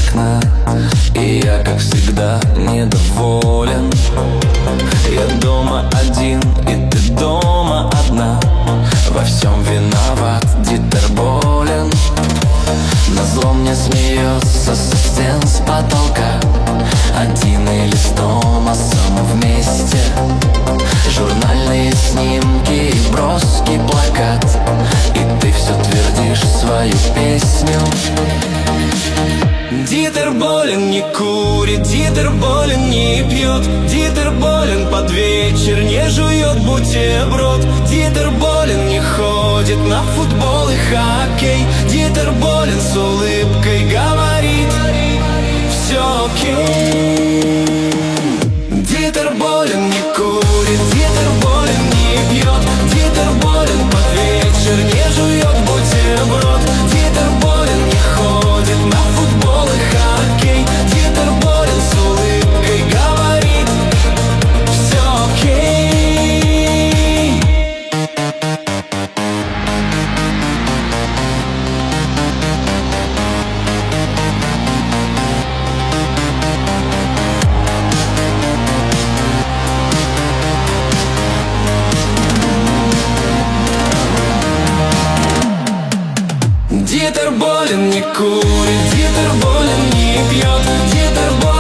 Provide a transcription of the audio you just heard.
окна, и я, как всегда, недоволен. Я дома один, и ты дома одна. Во всем виноват Дитер Болен. Назло мне смеется со стен, с потолка. Один или с Томасом вместе. Журнальные снимки и броский плакат, и ты все твердишь свою песню. Дитер Болен не курит, Дитер Болен не пьет, Дитер Болен под вечер не жует бутерброд. Дитер Болен не ходит на футбол и хоккей. Дитер Болен с улыбкой говорит: все окей. Дитер Болен не курит, Дитер Болен не пьет, Дитер Болен под вечер не жует бутерброд. Дитер Болен не ходит на футбол и хоккей. Дитер Болен с улыбкой говорит: все окей. Дитер Болен не курит, Дитер Болен не пьет, Дитер Болен